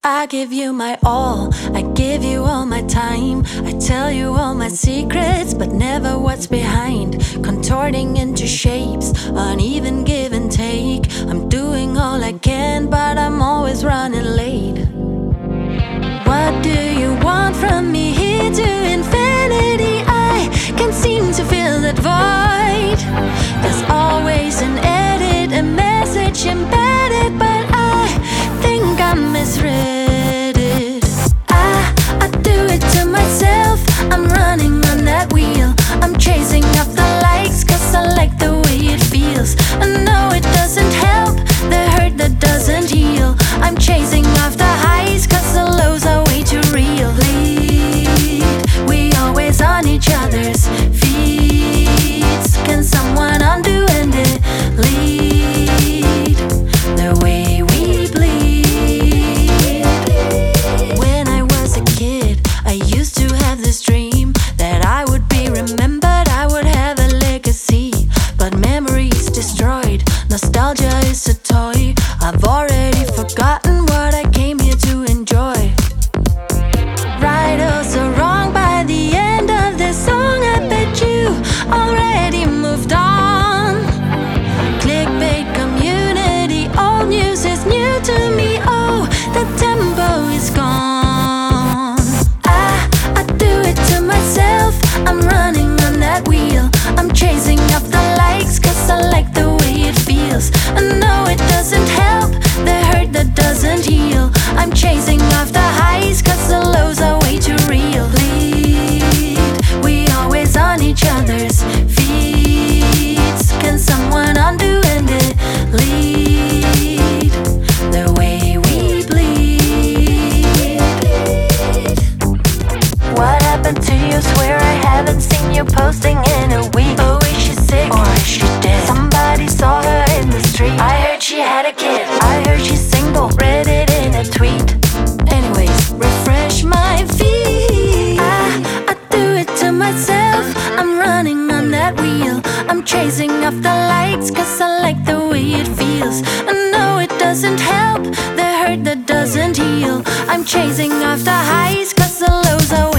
I give you my all, I give you all my time. I tell you all my secrets, but never what's behind. Contorting into shapes, uneven give and take. I'm doing all I can, but I'm always running late. What do you want from me here to infinity? I can't seem to fill that void. There's always an edit, a message embedded, but I think I'm misread. I do it to myself, I'm running on that wheel. I'm chasing after likes, cause I like the way it feels. I know it doesn't help, the hurt that doesn't heal. I'm chasing after highs, cause the lows are way too real. Lead, we always on each other's feet. Can someone undo and delete the way we bleed? When I was a kid, I used to have this dream that I would be remembered, I would have a legacy. But memories destroyed, nostalgia is a toy. I've already forgotten what I came here to enjoy. Right or so wrong, by the end of this song I bet you already moved on. Clickbait community, old news is new to me. Oh, the tempo is gone. I do it to myself, I'm running on that wheel. I'm chasing after likes, cause I like the way it feels. I know it doesn't help, the hurt that doesn't heal. I'm chasing after highs, cause the lows are way too real. Lead, we always on each other's feet. Can someone undo and delete the way we bleed? What happened to you? Swear I haven't seen you posting in a week. Oh, is she sick or is she dead? Somebody saw her in the street. I heard she had a kid, I heard she's single. Read it in a tweet. Anyways, refresh my feed. I do it to myself, I'm running on that wheel. I'm chasing after likes, cause I like the way it feels. I know it doesn't help, the hurt that doesn't heal. I'm chasing after highs, cause the lows are